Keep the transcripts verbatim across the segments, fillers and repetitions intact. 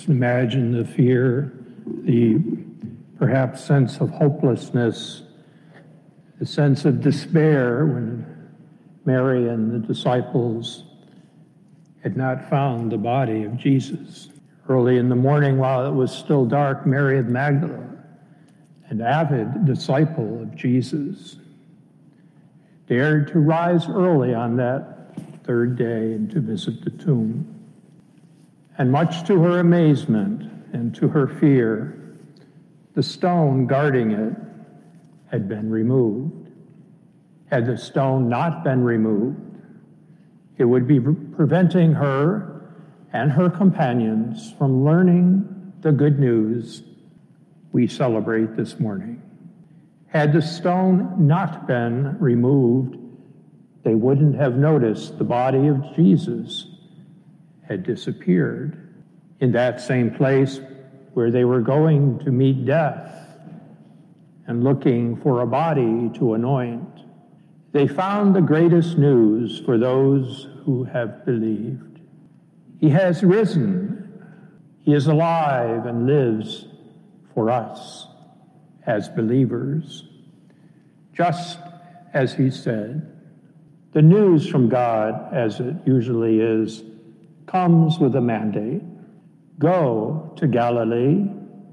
Just imagine the fear, the perhaps sense of hopelessness, the sense of despair when Mary and the disciples had not found the body of Jesus. Early in the morning, while it was still dark, Mary of Magdala, an avid disciple of Jesus, dared to rise early on that third day and to visit the tomb. And much to her amazement and to her fear, the stone guarding it had been removed. Had the stone not been removed, it would be preventing her and her companions from learning the good news we celebrate this morning. Had the stone not been removed, they wouldn't have noticed the body of Jesus had disappeared in that same place where they were going to meet death and looking for a body to anoint. They found the greatest news for those who have believed. He has risen. He is alive and lives for us as believers. Just as he said, the news from God, as it usually is, comes with a mandate. Go to Galilee.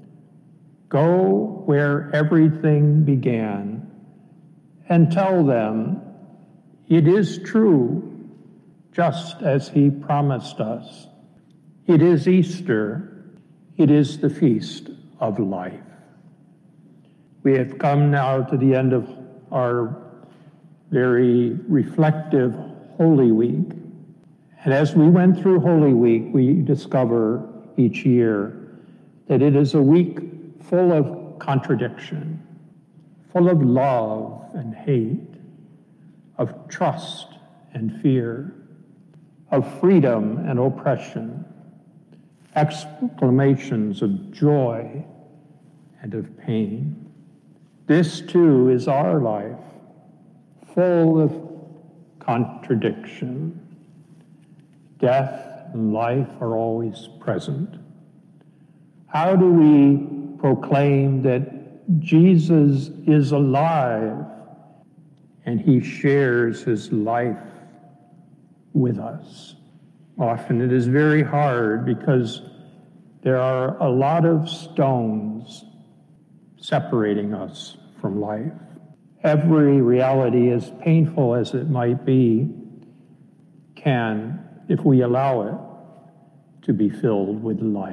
Go where everything began, and tell them it is true, just as he promised us. It is Easter. It is the feast of life. We have come now to the end of our very reflective Holy Week. And as we went through Holy Week, we discover each year that it is a week full of contradiction, full of love and hate, of trust and fear, of freedom and oppression, exclamations of joy and of pain. This too is our life, full of contradiction. Death and life are always present. How do we proclaim that Jesus is alive and he shares his life with us? Often it is very hard because there are a lot of stones separating us from life. Every reality, as painful as it might be, can, if we allow it, to be filled with life.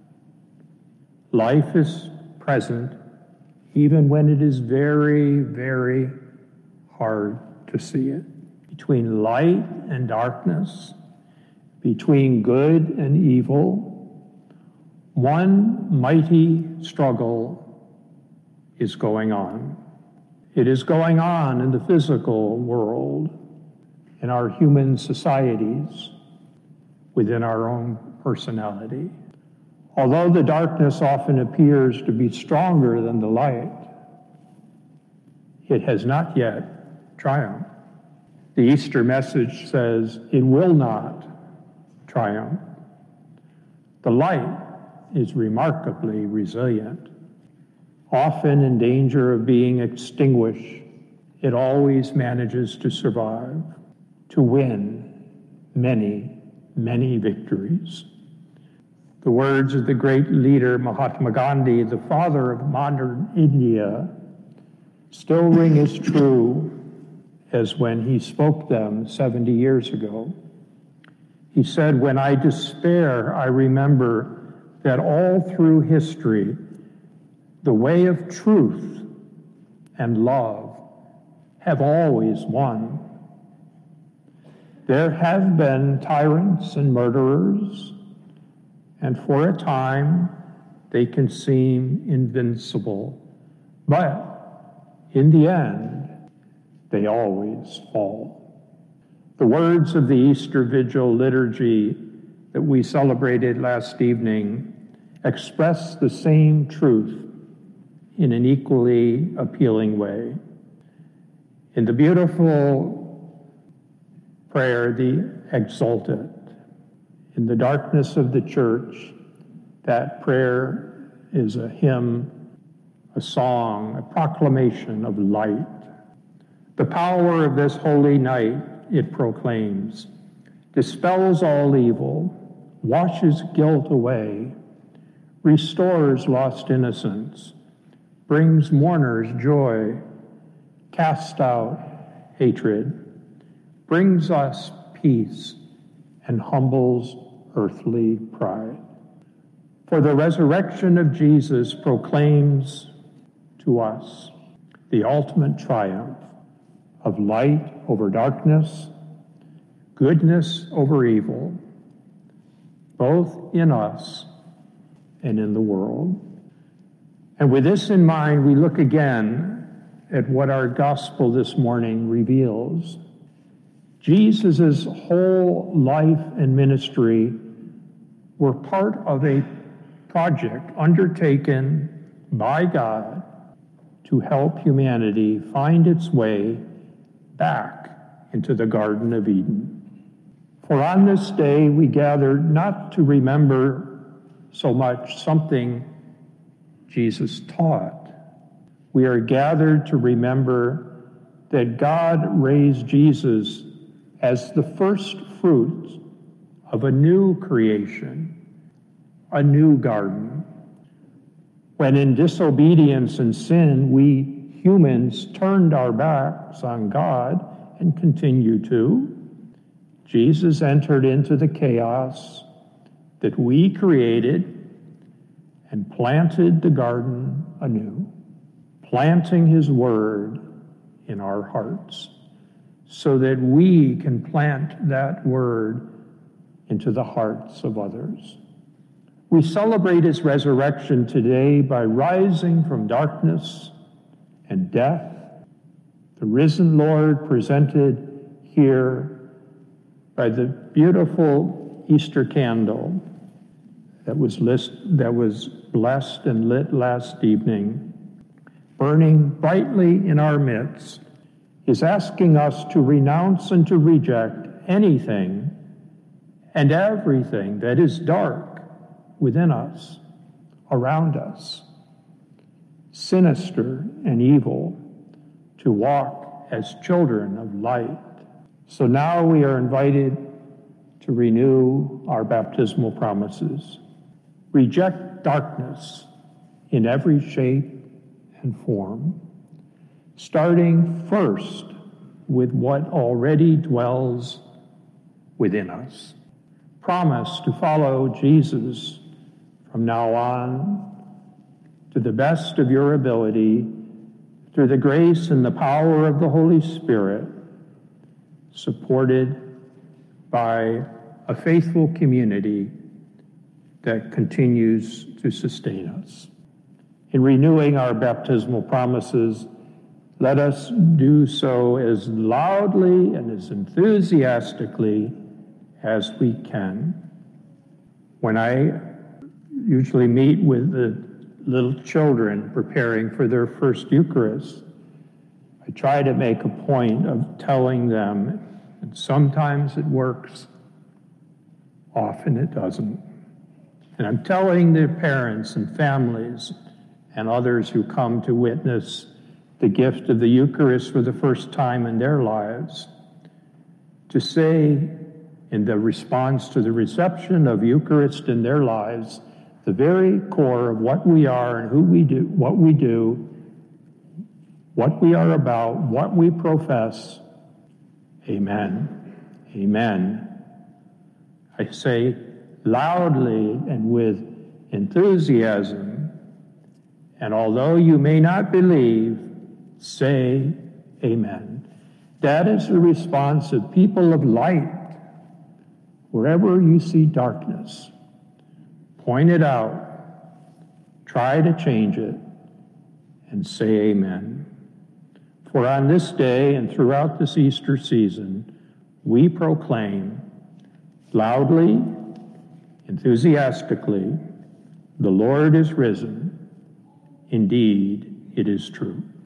Life is present even when it is very, very hard to see it. Between light and darkness, between good and evil, one mighty struggle is going on. It is going on in the physical world, in our human societies, within our own personality. Although the darkness often appears to be stronger than the light, it has not yet triumphed. The Easter message says it will not triumph. The light is remarkably resilient. Often in danger of being extinguished, it always manages to survive, to win many, many victories. The words of the great leader Mahatma Gandhi, the father of modern India, still ring as true as when he spoke them seventy years ago. He said, "When I despair, I remember that all through history, the way of truth and love have always won. There have been tyrants and murderers, and for a time they can seem invincible, but in the end, they always fall." The words of the Easter Vigil liturgy that we celebrated last evening express the same truth in an equally appealing way. In the beautiful prayer, the Exultet, in the darkness of the church That prayer is a hymn, a song, a proclamation of light. The power of this holy night, it proclaims, dispels all evil, washes guilt away, restores lost innocence, brings mourners joy, casts out hatred, brings us peace, and humbles earthly pride. For the resurrection of Jesus proclaims to us the ultimate triumph of light over darkness, goodness over evil, both in us and in the world. And with this in mind, we look again at what our gospel this morning reveals. Jesus' whole life and ministry were part of a project undertaken by God to help humanity find its way back into the Garden of Eden. For on this day we gather not to remember so much something Jesus taught. We are gathered to remember that God raised Jesus as the first fruits of a new creation, a new garden. When in disobedience and sin, we humans turned our backs on God and continue to, Jesus entered into the chaos that we created and planted the garden anew, planting his word in our hearts so that we can plant that word into the hearts of others. We celebrate his resurrection today by rising from darkness and death. The risen Lord presented here by the beautiful Easter candle that was list, that was blessed and lit last evening, burning brightly in our midst, is asking us to renounce and to reject anything and everything that is dark within us, around us, sinister and evil, to walk as children of light. So now we are invited to renew our baptismal promises. Reject darkness in every shape and form, starting first with what already dwells within us. Promise to follow Jesus from now on to the best of your ability through the grace and the power of the Holy Spirit, supported by a faithful community that continues to sustain us. In renewing our baptismal promises, let us do so as loudly and as enthusiastically as we can. When I usually meet with the little children preparing for their first Eucharist, I try to make a point of telling them, and sometimes it works, often it doesn't. And I'm telling their parents and families and others who come to witness the gift of the Eucharist for the first time in their lives, to say in the response to the reception of Eucharist in their lives, the very core of what we are and who we do, what we do, what we are about, what we profess. Amen. Amen. I say loudly and with enthusiasm, and although you may not believe, say amen. That is the response of people of light. Wherever you see darkness, point it out, try to change it, and say amen. For on this day and throughout this Easter season, we proclaim loudly, enthusiastically, the Lord is risen. Indeed, it is true.